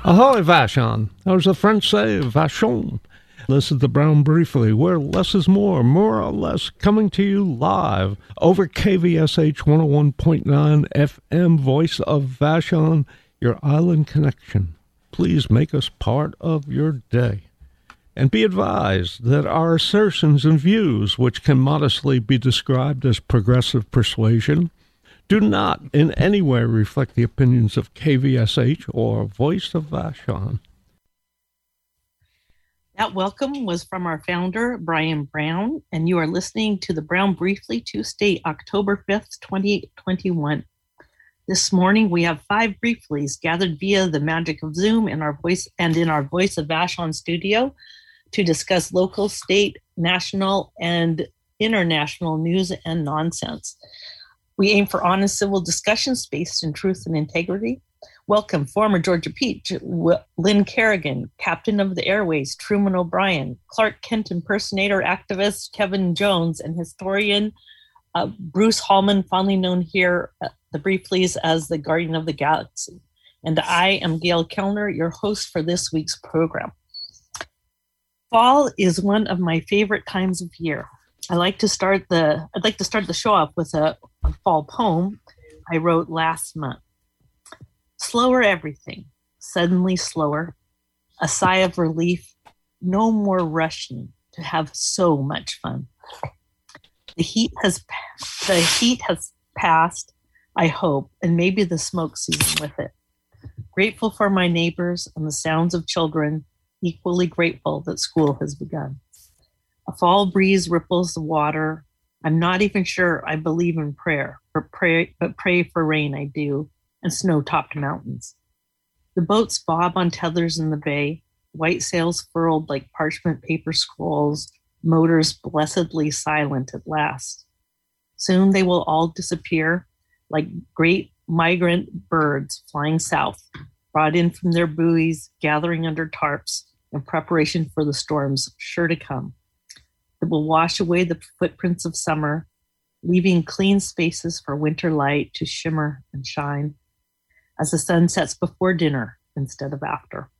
Ahoy, Vashon. As the French say, Vachon. This is the Brown Briefly, where less is more or less, coming to you live over KVSH 101.9 FM, Voice of Vashon, your island connection. Please make us part of your day. And be advised that our assertions and views, which can modestly be described as progressive persuasion, do not in any way reflect the opinions of KVSH or Voice of Vashon. That welcome was from our founder, Brian Brown, and you are listening to the Brown Briefly, Tuesday, October 5th, 2021. This morning, we have 5 brieflies gathered via the magic of Zoom in our Voice of Vashon studio to discuss local, state, national, and international news and nonsense. We aim for honest civil discussions based in truth and integrity. Welcome, former Georgia Peach, Lynn Kerrigan, Captain of the Airways, Truman O'Brien, Clark Kent impersonator activist Kevin Jones, and historian Bruce Hallman, fondly known here at the Brieflies as the Guardian of the Galaxy. And I am Gail Kellner, your host for this week's program. Fall is one of my favorite times of year. I'd like to start the show off with a fall poem I wrote last month. Slower everything, suddenly slower, a sigh of relief, no more rushing to have so much fun. The heat has passed, I hope, and maybe the smoke season with it. Grateful for my neighbors and the sounds of children, equally grateful that school has begun. A fall breeze ripples the water. I'm not even sure I believe in prayer, but pray for rain I do, and snow-topped mountains. The boats bob on tethers in the bay, white sails furled like parchment paper scrolls, motors blessedly silent at last. Soon they will all disappear like great migrant birds flying south, brought in from their buoys, gathering under tarps in preparation for the storms sure to come. It will wash away the footprints of summer, leaving clean spaces for winter light to shimmer and shine as the sun sets before dinner instead of after.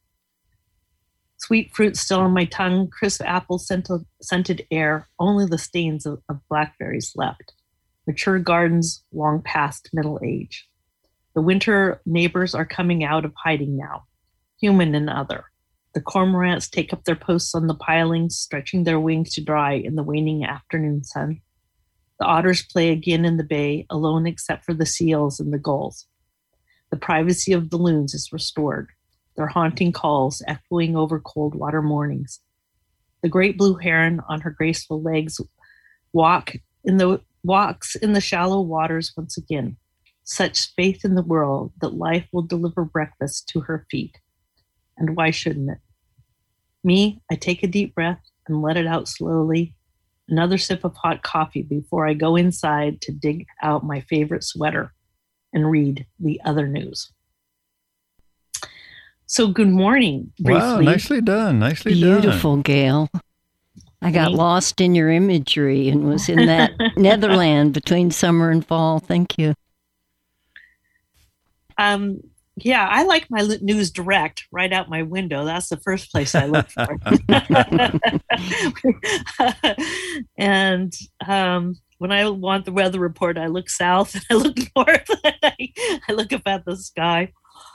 Sweet fruit still on my tongue, crisp apple scented air, only the stains of blackberries left. Mature gardens long past middle age. The winter neighbors are coming out of hiding now, human and other. The cormorants take up their posts on the pilings, stretching their wings to dry in the waning afternoon sun. The otters play again in the bay, alone except for the seals and the gulls. The privacy of the loons is restored, their haunting calls echoing over cold water mornings. The great blue heron on her graceful legs walks in the shallow waters once again. Such faith in the world that life will deliver breakfast to her feet. And why shouldn't it? Me, I take a deep breath and let it out slowly. Another sip of hot coffee before I go inside to dig out my favorite sweater and read the other news. So good morning, briefly. Wow, nicely done. Beautiful, Gail. I got lost in your imagery and was in that Netherland between summer and fall. Thank you. Yeah, I like my news direct right out my window. That's the first place I look for. And when I want the weather report, I look south and I look north. I look up at the sky.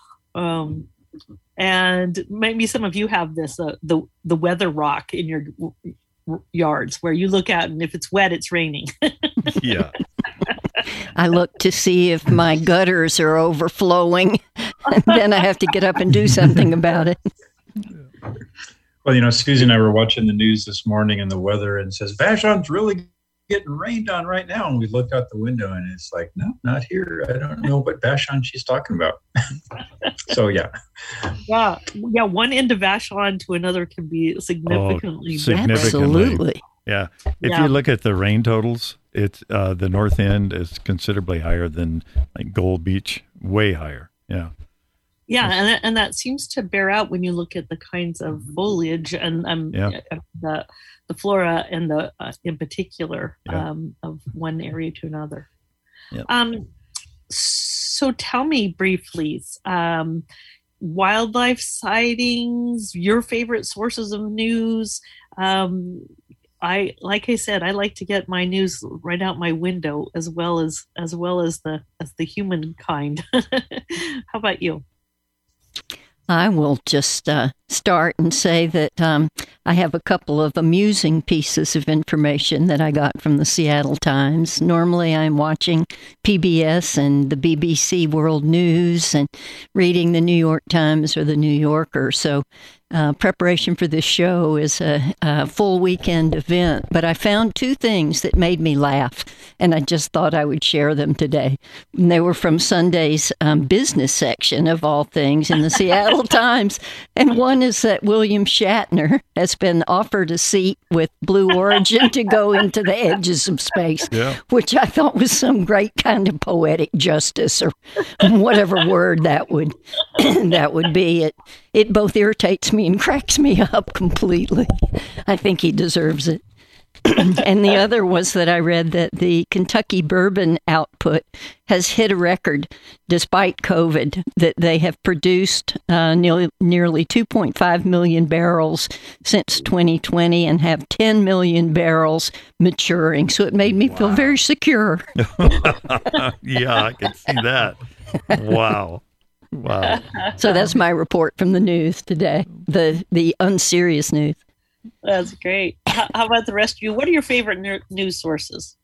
And maybe some of you have this, the weather rock in your yards where you look out and if it's wet, it's raining. Yeah. I look to see if my gutters are overflowing, and then I have to get up and do something about it. Well, Susie and I were watching the news this morning and the weather, and it says, Vashon's really getting rained on right now. And we look out the window and it's like, no, not here. I don't know what Vashon she's talking about. So, yeah. Yeah. One end of Vashon to another can be significantly. Absolutely. Yeah. If you look at the rain totals, it's the north end is considerably higher than like Gold Beach, way higher. Yeah. Yeah, and that seems to bear out when you look at the kinds of foliage and the flora and the in particular of one area to another. Yep. So tell me briefly, wildlife sightings, your favorite sources of news. Like I said, I like to get my news right out my window as well as the humankind. How about you? I will just start and say that I have a couple of amusing pieces of information that I got from the Seattle Times. Normally, I'm watching PBS and the BBC World News and reading the New York Times or the New Yorker. So preparation for this show is a full weekend event. But I found two things that made me laugh, and I just thought I would share them today. And they were from Sunday's business section, of all things, in the Seattle Times. And one is that William Shatner has been offered a seat with Blue Origin to go into the edges of space, which I thought was some great kind of poetic justice, or whatever word that would be. It both irritates me and cracks me up completely. I think he deserves it. And the other was that I read that the Kentucky bourbon output has hit a record despite COVID, that they have produced nearly 2.5 million barrels since 2020 and have 10 million barrels maturing. So it made me feel very secure. Yeah, I can see that. Wow. So that's my report from the news today, the unserious news. That's great. How about the rest of you? What are your favorite news sources?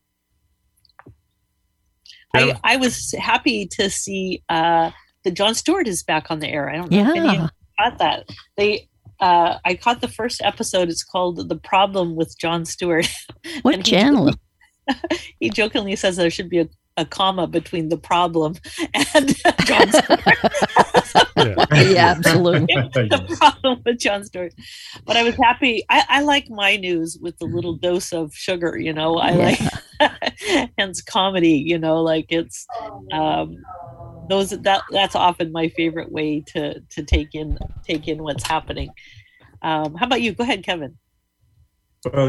I was happy to see that Jon Stewart is back on the air. I don't know if any of you caught that. I caught the first episode. It's called The Problem with Jon Stewart. What channel? He jokingly says there should be a comma between the problem and Jon Stewart. Yeah, absolutely. The problem with Jon Stewart. But I was happy. I like my news with a little dose of sugar, I like hence comedy, like it's that's often my favorite way to take in what's happening. How about you? Go ahead, Kevin. Well,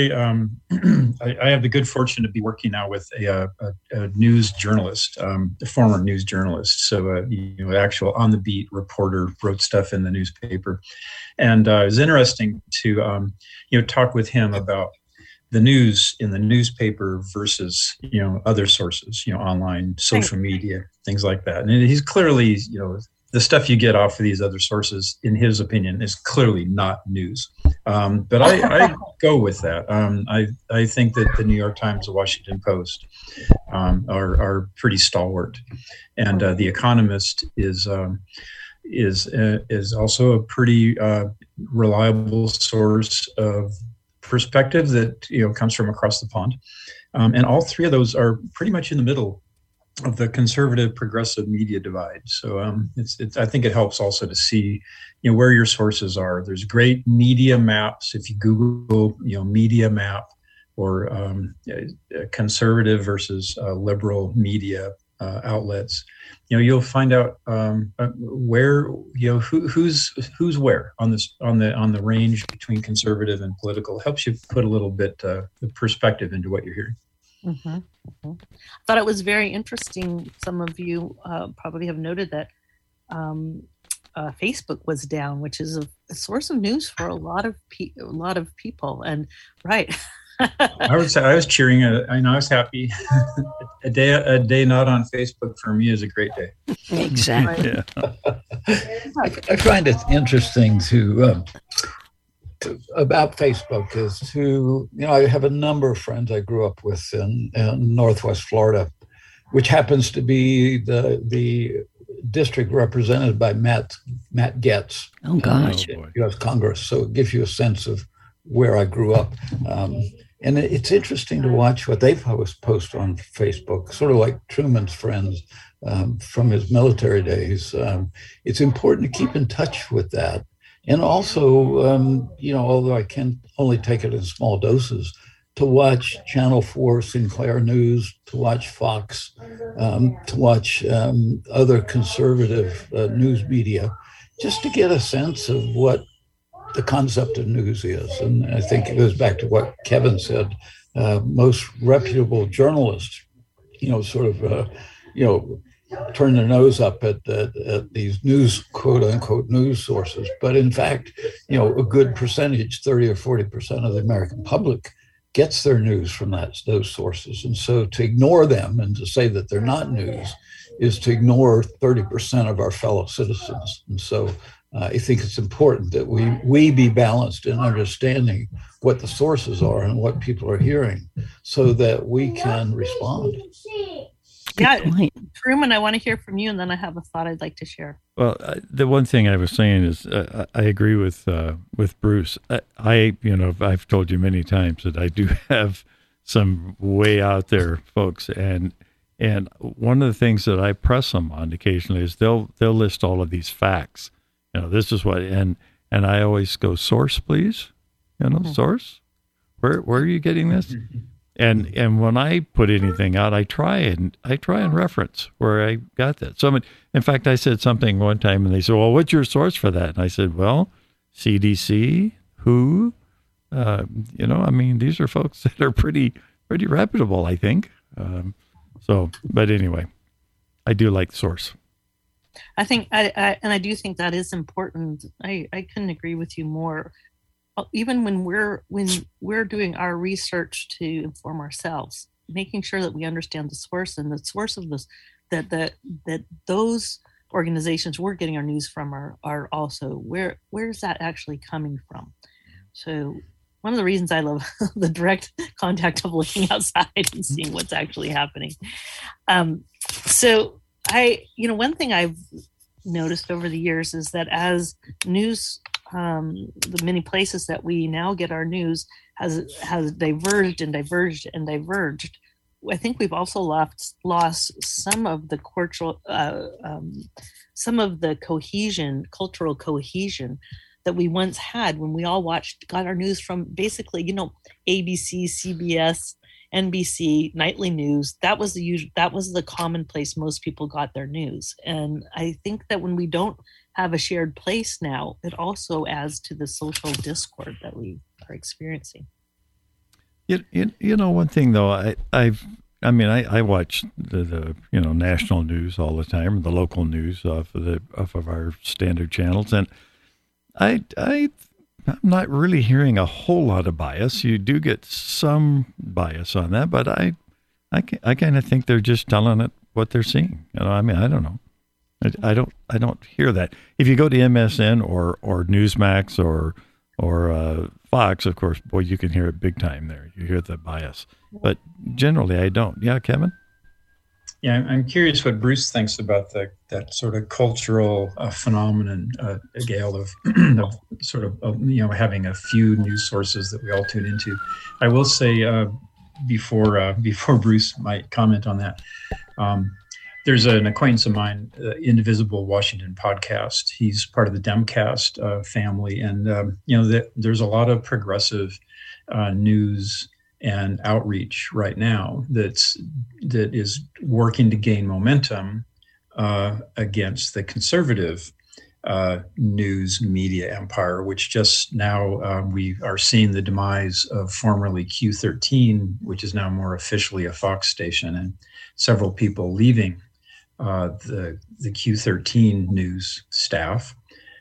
I have the good fortune to be working now with a news journalist, a former news journalist. So, actual on the beat reporter, wrote stuff in the newspaper. And it was interesting to, talk with him about the news in the newspaper versus, other sources, online, social media, things like that. And he's clearly, the stuff you get off of these other sources, in his opinion, is clearly not news. But I go with that. I think that the New York Times, the Washington Post are pretty stalwart, and the Economist is also a pretty reliable source of perspective that comes from across the pond. And all three of those are pretty much in the middle of the conservative progressive media divide. So I think it helps also to see where your sources are. There's great media maps. If you Google media map or conservative versus liberal media outlets, you'll find out where who's where on the range between conservative and political. It helps you put a little bit of perspective into what you're hearing. Mm-hmm. Mm-hmm. I thought it was very interesting. Some of you probably have noted that Facebook was down, which is a source of news for a lot of people. And right, I would say I was cheering. I was happy. a day not on Facebook for me is a great day. Exactly. Yeah. I find it interesting about Facebook is I have a number of friends I grew up with in Northwest Florida, which happens to be the district represented by Matt Gaetz. Oh, gosh. U.S. Congress. So it gives you a sense of where I grew up. And it's interesting to watch what they post on Facebook, sort of like Truman's friends from his military days. It's important to keep in touch with that. And also, although I can only take it in small doses, to watch Channel 4 Sinclair News, to watch Fox, to watch other conservative news media, just to get a sense of what the concept of news is. And I think it goes back to what Kevin said. Most reputable journalists, turn their nose up at these news, quote unquote, news sources. But in fact, a good percentage, 30 or 40% of the American public gets their news from those sources. And so to ignore them and to say that they're not news is to ignore 30% of our fellow citizens. And so I think it's important that we be balanced in understanding what the sources are and what people are hearing so that we can respond. Yeah, Truman, I want to hear from you, and then I have a thought I'd like to share. Well, the one thing I was saying is I agree with Bruce. I've told you many times that I do have some way out there folks, and one of the things that I press them on occasionally is they'll list all of these facts. This is what, and I always go, source, please. Source. Where are you getting this? And when I put anything out, I try and reference where I got that. So, in fact, I said something one time, and they said, "Well, what's your source for that?" And I said, "Well, CDC, WHO. These are folks that are pretty reputable, I think." But anyway, I do like the source. I think, I do think that is important. I couldn't agree with you more. Even when we're doing our research to inform ourselves, making sure that we understand the source and the source of this, that those organizations we're getting our news from are also where's that actually coming from. So one of the reasons I love the direct contact of looking outside and seeing what's actually happening. So one thing I've noticed over the years is that as news, the many places that we now get our news has diverged and diverged and diverged. I think we've also lost some of the cultural cohesion that we once had when we all got our news from basically, ABC, CBS, NBC, nightly news. That was the common place most people got their news. And I think that when we don't have a shared place now, it also adds to the social discord that we are experiencing. One thing though, I watch the national news all the time, the local news off of our standard channels, and I'm not really hearing a whole lot of bias. You do get some bias on that, but I kind of think they're just telling it what they're seeing. I don't know. I don't hear that. If you go to MSN or Newsmax or Fox, of course, boy, you can hear it big time there. You hear the bias, but generally I don't. Yeah, Kevin? Yeah, I'm curious what Bruce thinks about that sort of cultural phenomenon, Gail, of having a few news sources that we all tune into. I will say before Bruce might comment on that, there's an acquaintance of mine, Indivisible Washington podcast. He's part of the Demcast family, and there's a lot of progressive news and outreach right now that is working to gain momentum against the conservative news media empire, which just now we are seeing the demise of formerly Q13, which is now more officially a Fox station, and several people leaving the Q13 news staff.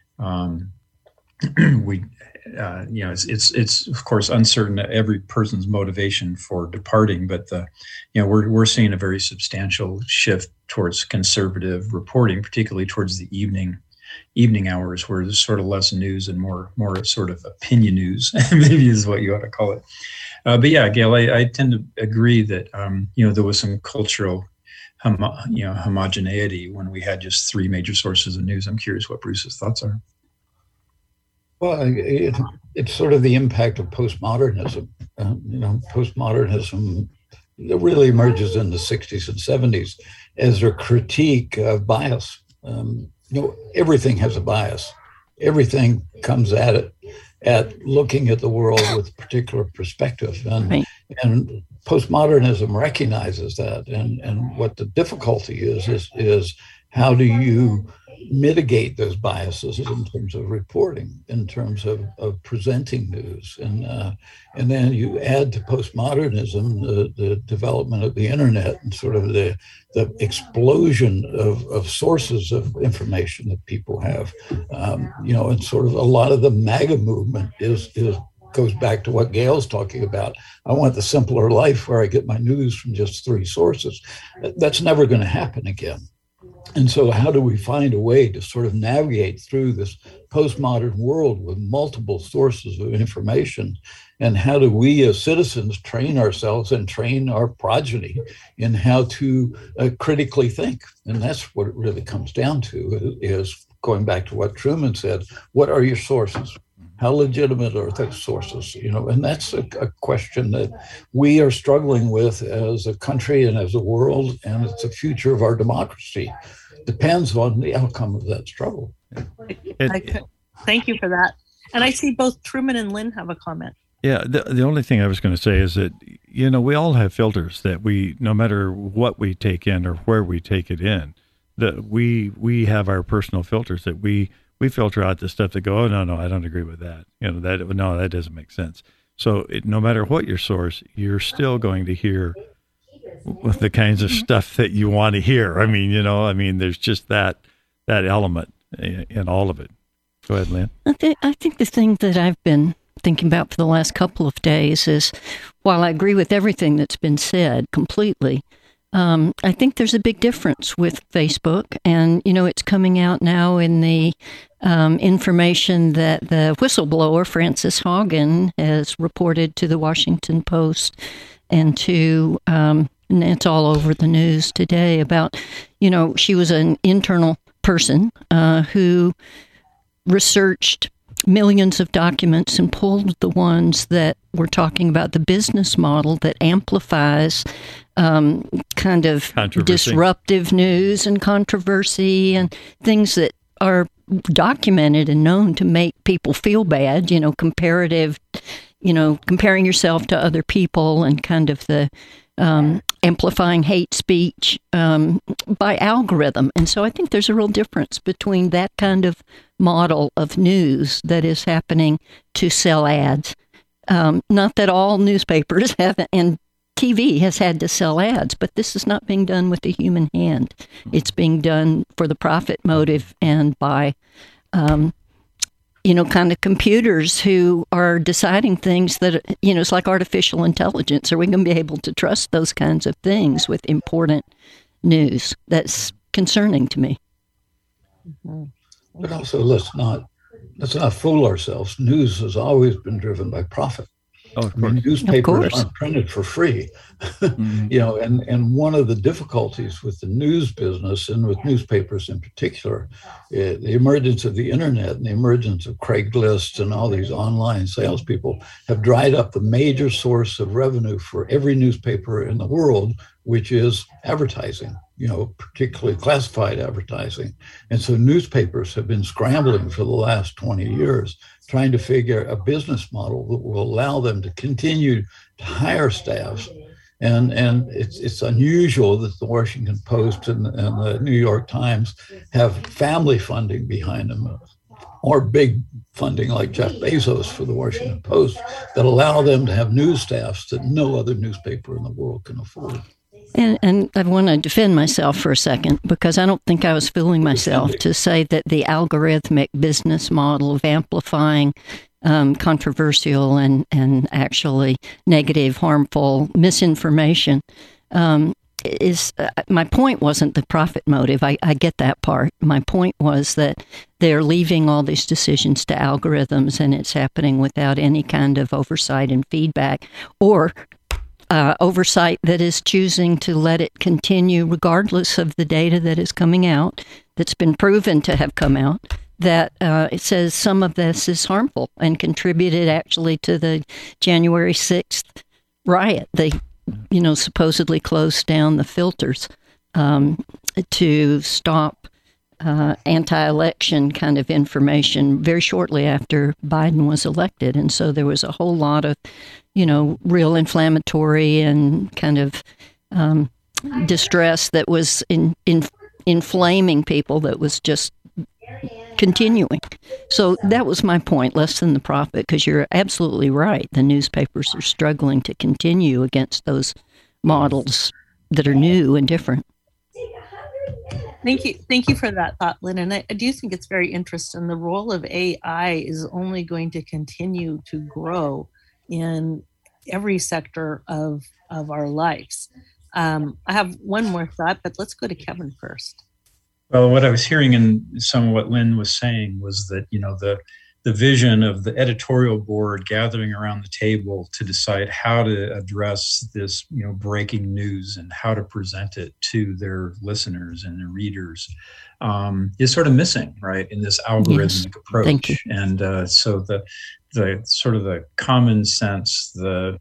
It's of course uncertain every person's motivation for departing, but we're seeing a very substantial shift towards conservative reporting, particularly towards the evening hours, where there's sort of less news and more sort of opinion news, maybe is what you ought to call it. But yeah, Gail, I tend to agree that there was some cultural homogeneity when we had just three major sources of news. I'm curious what Bruce's thoughts are. Well, it's sort of the impact of postmodernism. Postmodernism really emerges in the 60s and 70s as a critique of bias. Everything has a bias. Everything comes at looking at the world with a particular perspective. And postmodernism recognizes that. And what the difficulty is how do you mitigate those biases in terms of reporting, in terms of presenting news. And then you add to postmodernism the development of the internet and sort of the explosion of sources of information that people have. And sort of a lot of the MAGA movement goes back to what Gail's talking about. I want the simpler life where I get my news from just 3 sources. That's never going to happen again. And so how do we find a way to sort of navigate through this postmodern world with multiple sources of information? And how do we as citizens train ourselves and train our progeny in how to critically think? And that's what it really comes down to, is going back to what Truman said, what are your sources? How legitimate are those sources? And that's a question that we are struggling with as a country and as a world, and it's the future of our democracy. Depends on the outcome of that struggle. Thank you for that. And I see both Truman and Lynn have a comment. Yeah, the only thing I was going to say is that, we all have filters that no matter what we take in or where we take it in, that we have our personal filters that we filter out the stuff that go, oh, no, I don't agree with that. That doesn't make sense. So no matter what your source, you're still going to hear the kinds of stuff that you want to hear. There's just that element in all of it. Go ahead, Lynn. I think the thing that I've been thinking about for the last couple of days is, while I agree with everything that's been said completely, I think there's a big difference with Facebook, and it's coming out now in the information that the whistleblower Frances Haugen has reported to the Washington Post and and it's all over the news today about, she was an internal person who researched millions of documents and pulled the ones that were talking about the business model that amplifies kind of disruptive news and controversy and things that are documented and known to make people feel bad, comparing yourself to other people and kind of the amplifying hate speech by algorithm. And so I think there's a real difference between that kind of model of news that is happening to sell ads. Not that all newspapers have, and TV has had to sell ads, but this is not being done with the human hand. It's being done for the profit motive and by kind of computers who are deciding things that, it's like artificial intelligence. Are we going to be able to trust those kinds of things with important news? That's concerning to me. But also, let's not fool ourselves. News has always been driven by profit. Oh, of course. Newspapers aren't printed for free. And one of the difficulties with the news business and with newspapers in particular, the emergence of the internet and the emergence of Craigslist and all these online salespeople have dried up the major source of revenue for every newspaper in the world, which is advertising, particularly classified advertising. And so newspapers have been scrambling for the last 20 years, trying to figure a business model that will allow them to continue to hire staffs. And it's unusual that the Washington Post and the New York Times have family funding behind them, or big funding like Jeff Bezos for the Washington Post, that allow them to have news staffs that no other newspaper in the world can afford. And I want to defend myself for a second, because I don't think I was fooling myself to say that the algorithmic business model of amplifying controversial and actually negative, harmful misinformation is my point wasn't the profit motive. I get that part. My point was that they're leaving all these decisions to algorithms, and it's happening without any kind of oversight and feedback, or oversight that is choosing to let it continue regardless of the data that is coming out, that's been proven to have come out, that it says some of this is harmful and contributed actually to the January 6th riot. They, supposedly closed down the filters to stop anti-election kind of information very shortly after Biden was elected. And so there was a whole lot of, real inflammatory and kind of distress that was inflaming people that was just continuing. So that was my point, less than the profit, because you're absolutely right. The newspapers are struggling to continue against those models that are new and different. Thank you for that thought, Lynn. And I do think it's very interesting. The role of AI is only going to continue to grow in every sector of our lives. I have one more thought, but let's go to Kevin first. Well, what I was hearing in some of what Lynn was saying was that, the vision of the editorial board gathering around the table to decide how to address this, breaking news and how to present it to their listeners and their readers is sort of missing, right, in this algorithmic approach. Thank you. And so the sort of the common sense, the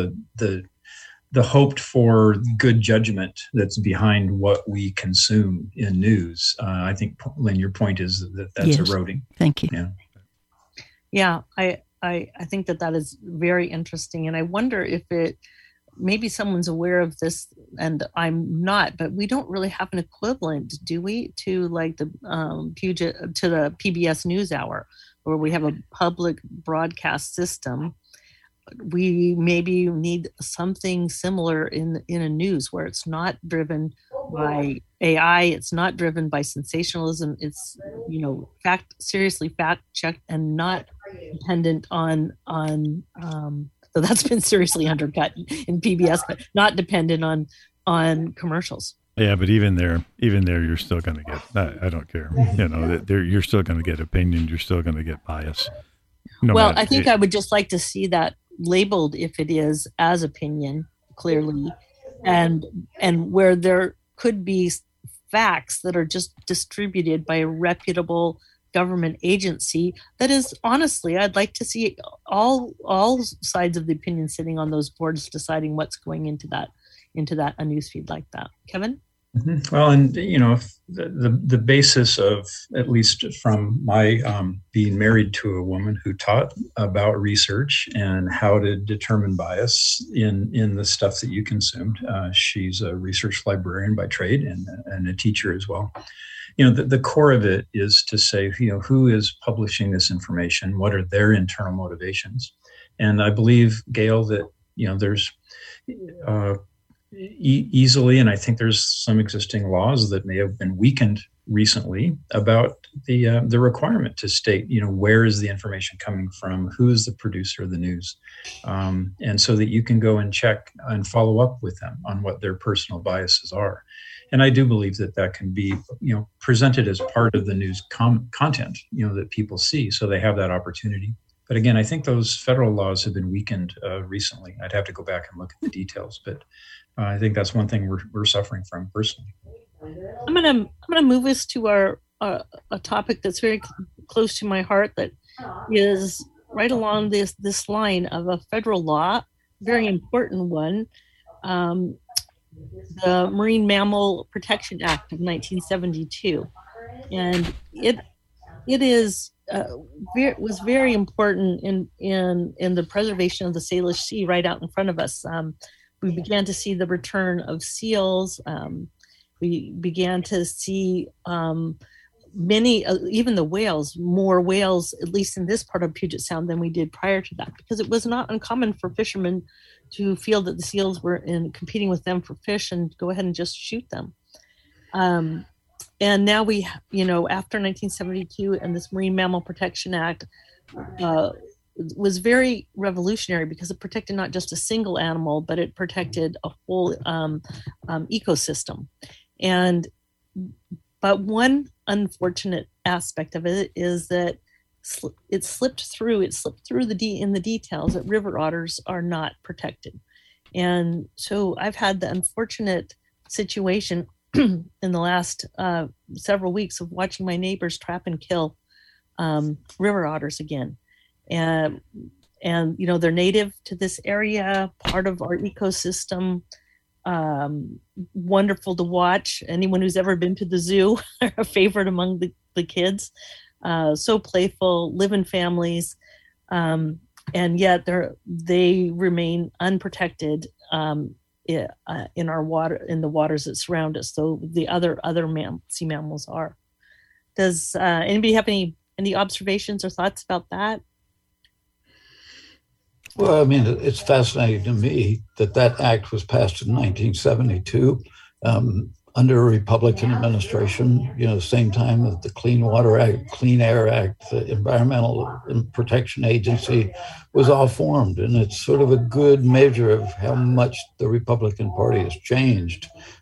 hoped for good judgment that's behind what we consume in news. I think, Lynn, your point is that's eroding. Thank you. Yeah, I think that is very interesting. And I wonder if maybe someone's aware of this and I'm not, but we don't really have an equivalent, do we, to like the the PBS NewsHour, where we have a public broadcast system. We maybe need something similar in a news where it's not driven by AI, it's not driven by sensationalism. It's seriously fact checked and not dependent on so that's been seriously undercut in PBS, but not dependent on commercials. Yeah, but even there, you're still going to get. I don't care. You're still going to get opinion. You're still going to get bias. I think I would just like to see that labeled, if it is, as opinion, clearly, and where there could be facts that are just distributed by a reputable government agency. That is, honestly, I'd like to see all sides of the opinion sitting on those boards deciding what's going into that a newsfeed like that. Kevin? Mm-hmm. Well, and the basis of, at least from my being married to a woman who taught about research and how to determine bias in the stuff that you consumed. She's a research librarian by trade and a teacher as well. The core of it is to say, who is publishing this information? What are their internal motivations? And I believe, Gail, that there's easily, and I think there's some existing laws that may have been weakened recently about the requirement to state, where is the information coming from, who is the producer of the news, and so that you can go and check and follow up with them on what their personal biases are. And I do believe that can be, presented as part of the news content, that people see, so they have that opportunity. But again, I think those federal laws have been weakened recently. I'd have to go back and look at the details, but I think that's one thing we're suffering from personally. I'm gonna move us to a topic that's very close to my heart, that is right along this line of a federal law, very important one, the Marine Mammal Protection Act of 1972, and it is was very important in the preservation of the Salish Sea right out in front of us. We began to see the return of seals. We began to see many, even the whales, more whales, at least in this part of Puget Sound, than we did prior to that, because it was not uncommon for fishermen to feel that the seals were competing with them for fish and go ahead and just shoot them. And now we, after 1972 and this Marine Mammal Protection Act was very revolutionary, because it protected not just a single animal, but it protected a whole ecosystem. But one unfortunate aspect of it is that it slipped through in the details that river otters are not protected. And so I've had the unfortunate situation in the last several weeks of watching my neighbors trap and kill river otters again. And they're native to this area, part of our ecosystem, wonderful to watch. Anyone who's ever been to the zoo are a favorite among the kids. So playful, live in families, and yet they remain unprotected in our water, in the waters that surround us, though the other sea mammals are. Does anybody have any observations or thoughts about that? Well, I mean, it's fascinating to me that act was passed in 1972 under a Republican administration, same time that the Clean Water Act, Clean Air Act, the Environmental Protection Agency was all formed. And it's sort of a good measure of how much the Republican Party has changed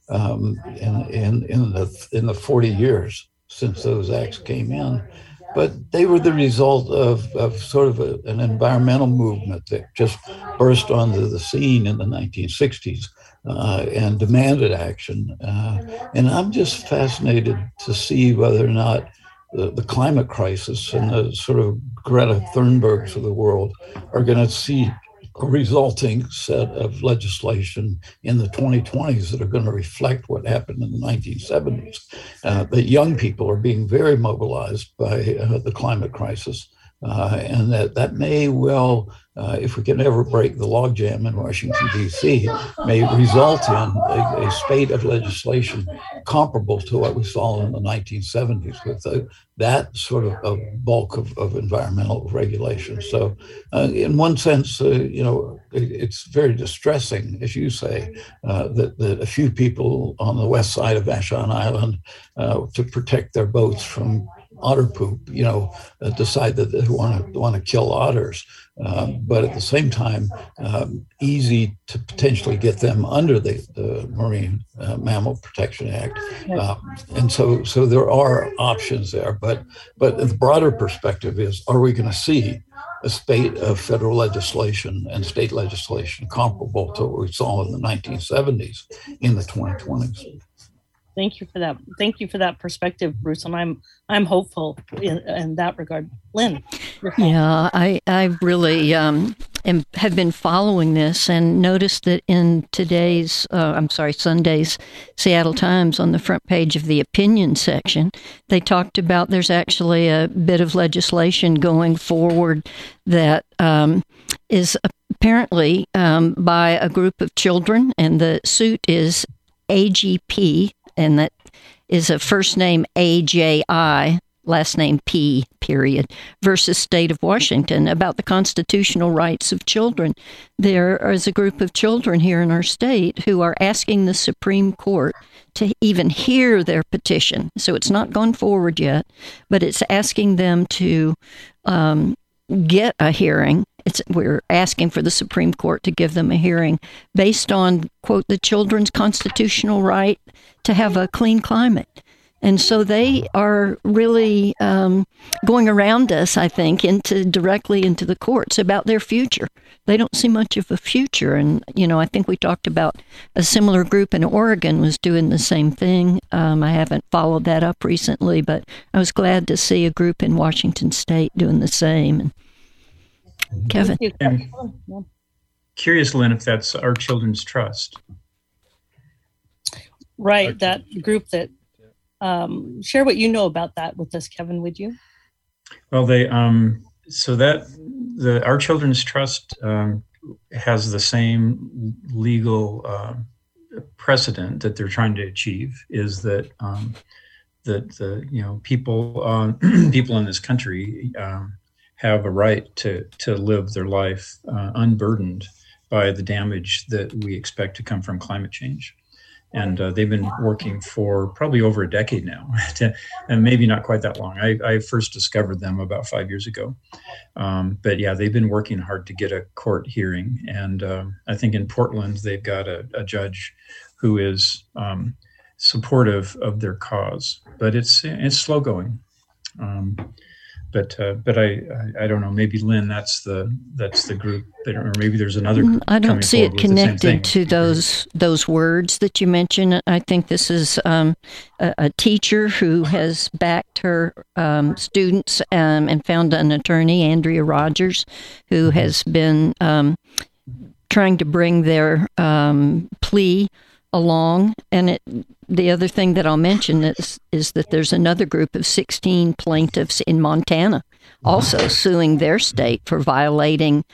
in the 40 years since those acts came in. But they were the result of sort of an environmental movement that just burst onto the scene in the 1960s and demanded action. And I'm just fascinated to see whether or not the climate crisis and the sort of Greta Thunbergs of the world are going to see a resulting set of legislation in the 2020s that are going to reflect what happened in the 1970s. That young people are being very mobilized by the climate crisis. And that may well, if we can ever break the logjam in Washington, D.C., may result in a spate of legislation comparable to what we saw in the 1970s with that sort of bulk of environmental regulation. So in one sense, it's very distressing, as you say, that a few people on the west side of Vashon Island to protect their boats from otter poop, decide that they want to kill otters, but at the same time, easy to potentially get them under the Marine Mammal Protection Act, and so there are options there. But the broader perspective is: are we going to see a spate of federal legislation and state legislation comparable to what we saw in the 1970s in the 2020s? Thank you for that. Thank you for that perspective, Bruce. And I'm hopeful in that regard. Lynn. Yeah, I really have been following this and noticed that in today's, Sunday's Seattle Times, on the front page of the opinion section, they talked about there's actually a bit of legislation going forward that is apparently by a group of children, and the suit is AGP, and that is a first name AJI, last name P, period, versus State of Washington, about the constitutional rights of children. There is a group of children here in our state who are asking the Supreme Court to even hear their petition. So it's not gone forward yet, but it's asking them to get a hearing. We're asking for the Supreme Court to give them a hearing based on, quote, the children's constitutional right to have a clean climate. And so they are really going around us, I think, directly into the courts about their future. They don't see much of a future. And, I think we talked about a similar group in Oregon was doing the same thing. I haven't followed that up recently, but I was glad to see a group in Washington State doing the same. Kevin. Curious, Lynn, if that's Our Children's Trust. Right, that group that share what you know about that with us, Kevin, would you? Well, they the Our Children's Trust has the same legal precedent that they're trying to achieve, is that people in this country have a right to live their life unburdened by the damage that we expect to come from climate change. And they've been working for probably over a decade now, and maybe not quite that long. I first discovered them about 5 years ago. But yeah, they've been working hard to get a court hearing. And I think in Portland, they've got a judge who is supportive of their cause. But it's slow going. But I don't know. Maybe Lynn, that's the group, or maybe there's another. I don't see it connected to those words that you mentioned. I think this is a teacher who has backed her students and found an attorney, Andrea Rogers, who has been trying to bring their plea along. And the other thing that I'll mention is that there's another group of 16 plaintiffs in Montana also suing their state for violating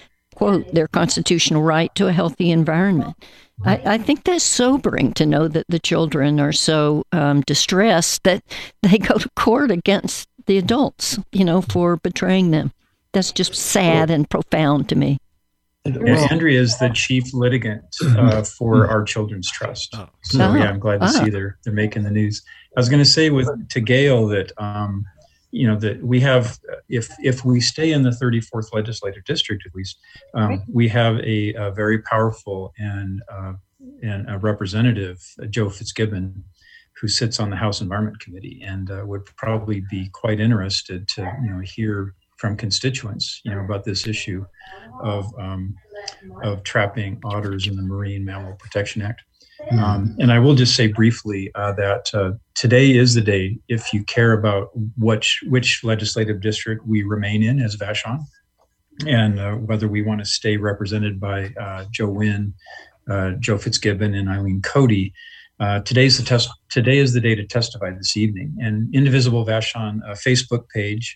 quote, their constitutional right to a healthy environment. I think that's sobering to know that the children are so distressed that they go to court against the adults, for betraying them. That's just sad and profound to me. Andrea is the chief litigant for our Children's Trust. So yeah, I'm glad to see they're making the news. I was going to say to Gail that that we have, if we stay in the 34th legislative district at least, we have a very powerful and a representative, Joe Fitzgibbon, who sits on the House Environment Committee and would probably be quite interested to hear from constituents about this issue of trapping otters in the Marine Mammal Protection Act. And I will just say briefly that today is the day, if you care about which legislative district we remain in as Vashon, and whether we want to stay represented by Joe Wynn, Joe Fitzgibbon, and Eileen Cody. Today is the day to testify this evening. And Indivisible Vashon Facebook page,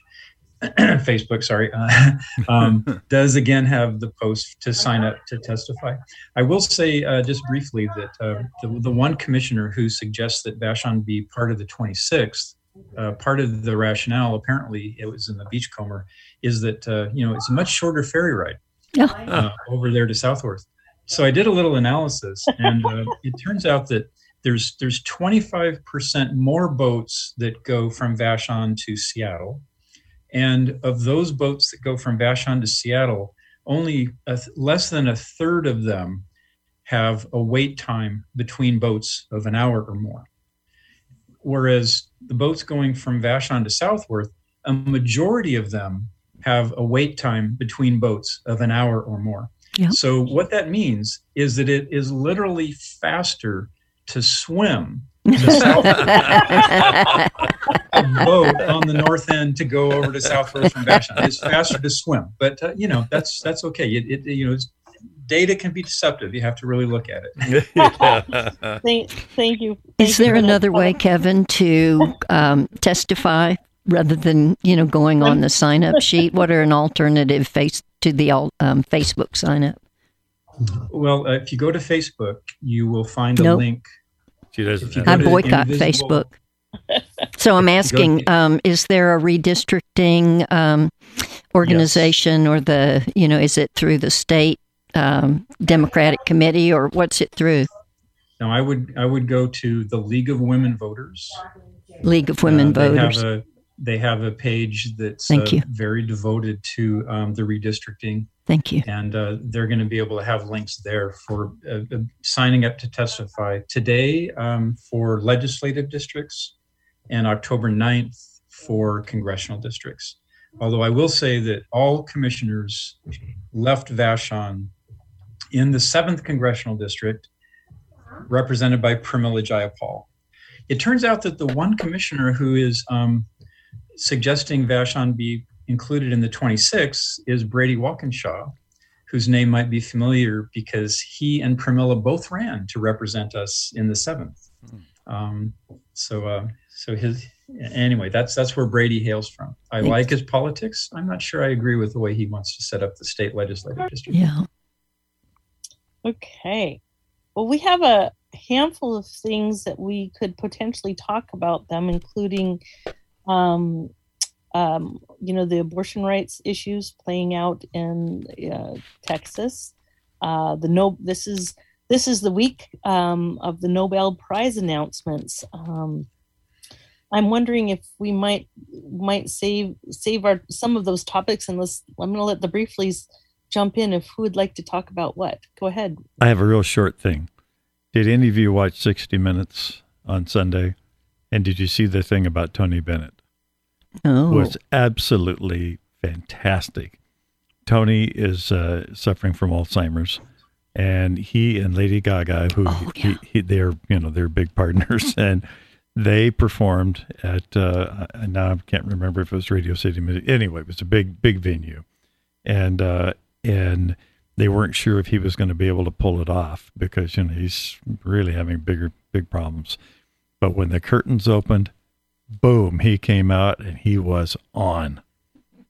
does again have the post to sign up to testify. I will say just briefly that the one commissioner who suggests that Vashon be part of the 26th, part of the rationale, apparently it was in the Beachcomber, is that it's a much shorter ferry ride over there to Southworth. So I did a little analysis, and it turns out that there's 25% more boats that go from Vashon to Seattle. And of those boats that go from Vashon to Seattle, only less than a third of them have a wait time between boats of an hour or more. Whereas the boats going from Vashon to Southworth, a majority of them have a wait time between boats of an hour or more. Yeah. So what that means is that it is literally faster to swim a boat on the north end to go over to Southworth from Vashon. It's faster to swim, but that's okay. It's, data can be deceptive. You have to really look at it. Thank you. Is there another way, Kevin, to testify rather than going on the sign up sheet? What are an alternative to the Facebook sign up? Well, if you go to Facebook, you will find a link. I boycott Facebook. So I'm asking, is there a redistricting organization, or is it through the state Democratic Committee, or what's it through? No, I would go to the League of Women Voters. League of Women Voters. They have a page that's very devoted to the redistricting. Thank you. And they're going to be able to have links there for signing up to testify today for legislative districts and October 9th for congressional districts. Although I will say that all commissioners left Vashon in the 7th congressional district, represented by Pramila Jayapal. It turns out that the one commissioner who is suggesting Vashon be included in the 26th is Brady Walkinshaw, whose name might be familiar because he and Pramila both ran to represent us in the 7th. Anyway, that's where Brady hails from. I like his politics. I'm not sure I agree with the way he wants to set up the state legislative district. Yeah. Okay. Well, we have a handful of things that we could potentially talk about them, including the abortion rights issues playing out in Texas. This is the week of the Nobel Prize announcements. I'm wondering if we might save some of those topics, and I'm going to let the brieflies jump in if who would like to talk about what. Go ahead. I have a real short thing. Did any of you watch 60 Minutes on Sunday? And did you see the thing about Tony Bennett? Oh. It was absolutely fantastic. Tony is suffering from Alzheimer's, and he and Lady Gaga, who they're big partners, and they performed at now I can't remember if it was Radio City. Anyway, it was a big venue, and they weren't sure if he was going to be able to pull it off because he's really having big problems. But when the curtains opened, boom, he came out and he was on.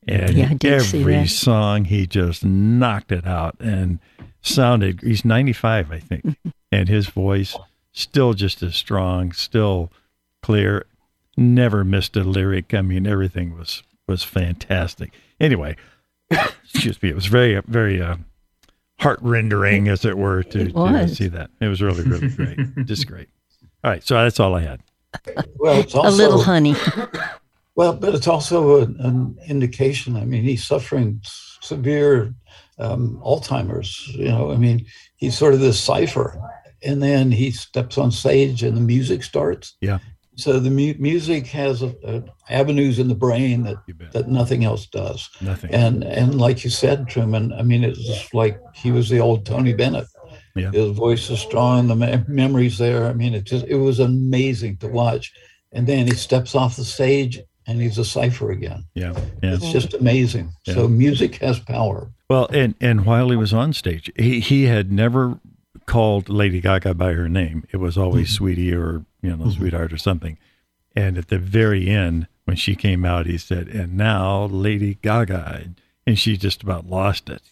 And I did see every that. song, he just knocked it out and sounded, he's 95, I think. And his voice still just as strong, still clear, never missed a lyric. I mean, everything was fantastic. Anyway, excuse me, it was very, very heart-rendering, as it were, to see that. It was really, really great. Just great. All right, so that's all I had. Well, it's also A little honey. Well, but it's also an indication. I mean, he's suffering severe Alzheimer's. I mean, he's sort of this cipher, and then he steps on stage, and the music starts. Yeah. So the music has avenues in the brain that nothing else does. Nothing. And like you said, Truman, I mean, it's just like he was the old Tony Bennett. Yeah. His voice is strong, the memory's there. I mean, it was amazing to watch. And then he steps off the stage, and he's a cipher again. Yeah. It's just amazing. Yeah. So music has power. Well, and while he was on stage, he had never called Lady Gaga by her name. It was always Sweetie or, Sweetheart or something. And at the very end, when she came out, he said, "And now Lady Gaga." And she just about lost it.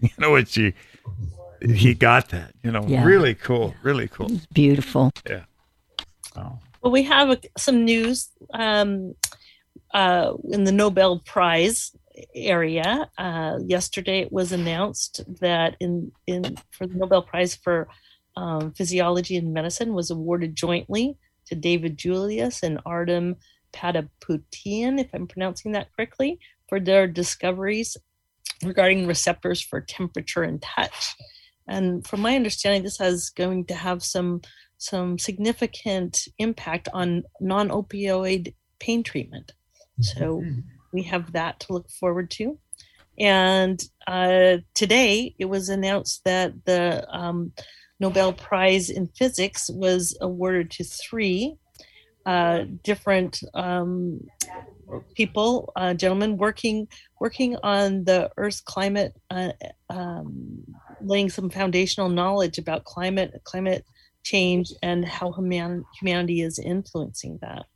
He got that, Yeah. Really cool, really cool. It's beautiful. Yeah. Oh. Well, we have some news in the Nobel Prize area. Yesterday, it was announced that for the Nobel Prize for Physiology and Medicine was awarded jointly to David Julius and Artem Pataputian, if I'm pronouncing that correctly, for their discoveries regarding receptors for temperature and touch. And from my understanding, this is going to have some significant impact on non-opioid pain treatment. So we have that to look forward to. And today it was announced that the Nobel Prize in Physics was awarded to 3 different people, gentlemen, working on the Earth's climate, laying some foundational knowledge about climate change and how humanity is influencing that.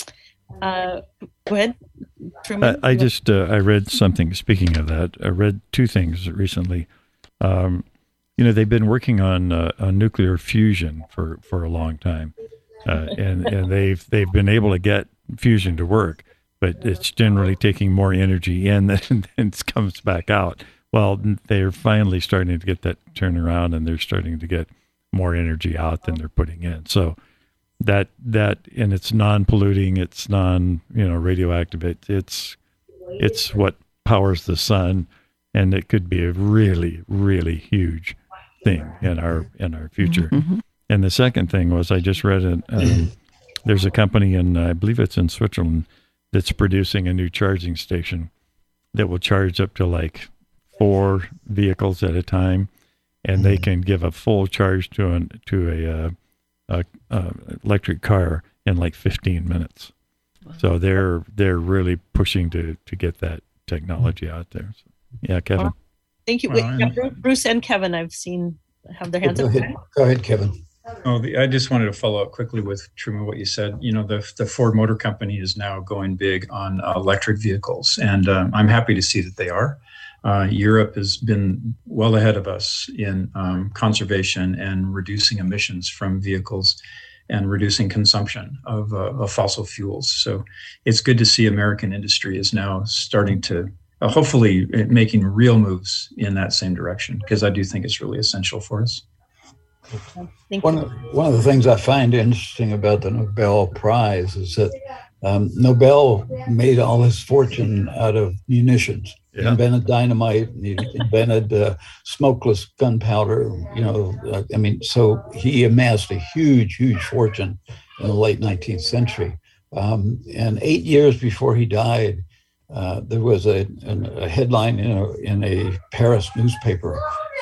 Go ahead, Truman. I just I read something. Speaking of that, I read 2 things recently. They've been working on nuclear fusion for a long time, and they've been able to get fusion to work, but it's generally taking more energy in than it comes back out. Well, they're finally starting to get that turnaround, and they're starting to get more energy out than they're putting in. So that and it's non-polluting, it's radioactive. It's what powers the sun, and it could be a really, really huge thing in our future. Mm-hmm. And the second thing was, I just read there's a company I believe it's in Switzerland, that's producing a new charging station that will charge up to like 4 vehicles at a time, and they can give a full charge to a electric car in like 15 minutes. Wow. So they're really pushing to get that technology out there. So, yeah, Kevin. Thank you. Bruce and Kevin, I've seen have their hands up. Go ahead, Kevin. I just wanted to follow up quickly with Truman, what you said. The Ford Motor Company is now going big on electric vehicles, and I'm happy to see that they are. Europe has been well ahead of us in conservation and reducing emissions from vehicles and reducing consumption of fossil fuels. So it's good to see American industry is now starting to hopefully making real moves in that same direction, because I do think it's really essential for us. One of the things I find interesting about the Nobel Prize is that Nobel made all his fortune out of munitions. Yeah. He invented dynamite, he invented smokeless gunpowder, so he amassed a huge, huge fortune in the late 19th century. And 8 years before he died, there was a headline in a Paris newspaper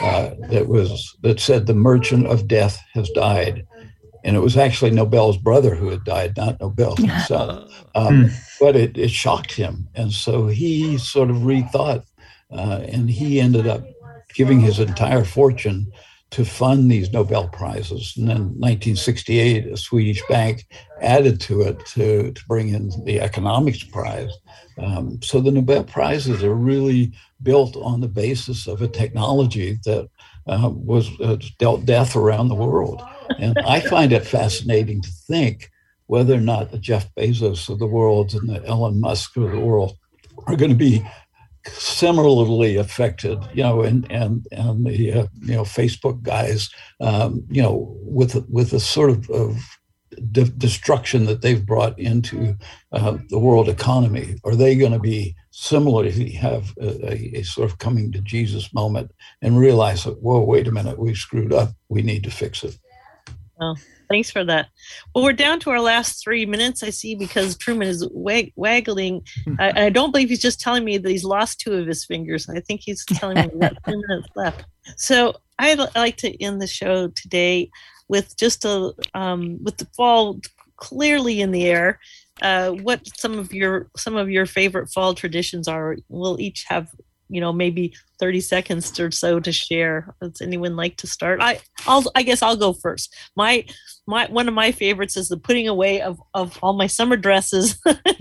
that said the merchant of death has died. And it was actually Nobel's brother who had died, not Nobel himself. But it shocked him. And so he sort of rethought, and he ended up giving his entire fortune to fund these Nobel Prizes. And then 1968, a Swedish bank added to it to bring in the economics prize. So the Nobel Prizes are really built on the basis of a technology that was dealt death around the world. And I find it fascinating to think whether or not the Jeff Bezos of the world and the Elon Musk of the world are going to be similarly affected, and the Facebook guys, with the sort of destruction that they've brought into the world economy. Are they going to be similarly have a sort of coming to Jesus moment and realize that, whoa, wait a minute, we screwed up, we need to fix it? Oh, thanks for that. Well, we're down to our last 3 minutes, I see, because Truman is waggling. I don't believe he's just telling me that he's lost 2 of his fingers. I think he's telling me we've got 3 minutes left. So I'd like to end the show today with just with the fall clearly in the air. What some of your favorite fall traditions are. We'll each have maybe 30 seconds or so to share. Does anyone like to start? I guess I'll go first. My one of my favorites is the putting away of all my summer dresses,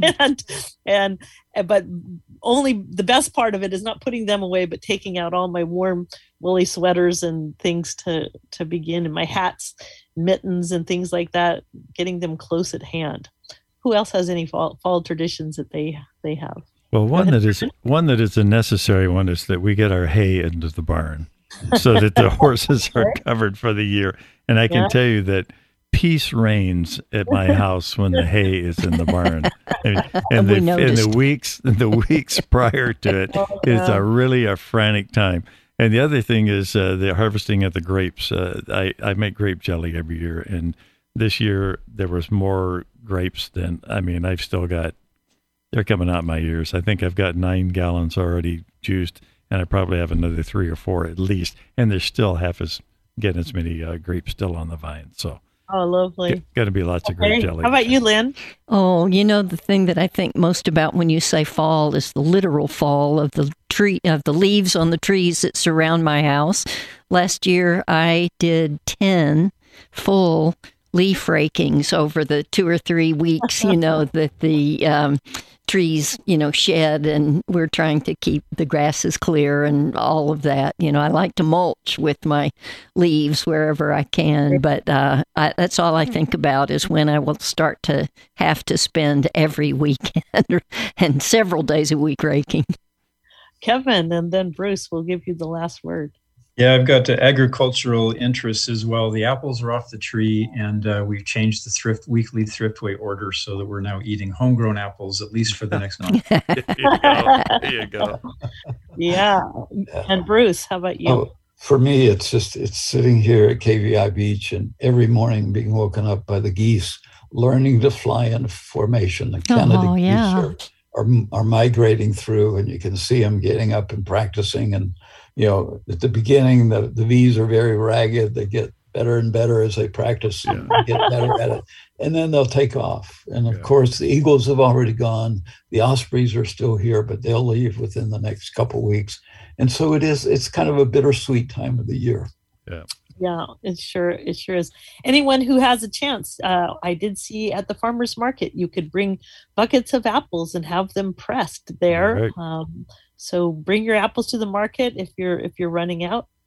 but only the best part of it is not putting them away, but taking out all my warm woolly sweaters and things to begin, and my hats, mittens, and things like that, getting them close at hand. Who else has any fall traditions that they have? Well, one that is a necessary one is that we get our hay into the barn so that the horses are covered for the year. And I can tell you that peace reigns at my house when the hay is in the barn. And the weeks prior to it, it's really a frantic time. And the other thing is the harvesting of the grapes. I make grape jelly every year, and this year there was more grapes than, I've still got. They're coming out my ears. I think I've got 9 gallons already juiced, and I probably have another 3 or 4 at least. And there's still getting as many grapes still on the vine. So, lovely. Going to be lots of grape jelly. How about you, Lynn? Oh, the thing that I think most about when you say fall is the literal fall of the leaves on the trees that surround my house. Last year, I did 10 full leaf rakings over the 2 or 3 weeks, that the trees, shed, and we're trying to keep the grasses clear and all of that. I like to mulch with my leaves wherever I can, but that's all I think about is when I will start to have to spend every weekend and several days a week raking. Kevin, and then Bruce will give you the last word. Yeah, I've got agricultural interests as well. The apples are off the tree, and we've changed the weekly Thriftway order so that we're now eating homegrown apples, at least for the next month. There you go. Yeah. And Bruce, how about you? Oh, for me, it's sitting here at KVI Beach and every morning being woken up by the geese learning to fly in formation. The Canada geese are migrating through, and you can see them getting up and practicing. And at the beginning, the V's are very ragged. They get better and better as they practice and get better at it. And then they'll take off. And of course, the eagles have already gone. The ospreys are still here, but they'll leave within the next couple of weeks. And so it's kind of a bittersweet time of the year. Yeah. Yeah, it sure is. Anyone who has a chance, I did see at the farmer's market, you could bring buckets of apples and have them pressed there. Right. So bring your apples to the market if you're running out.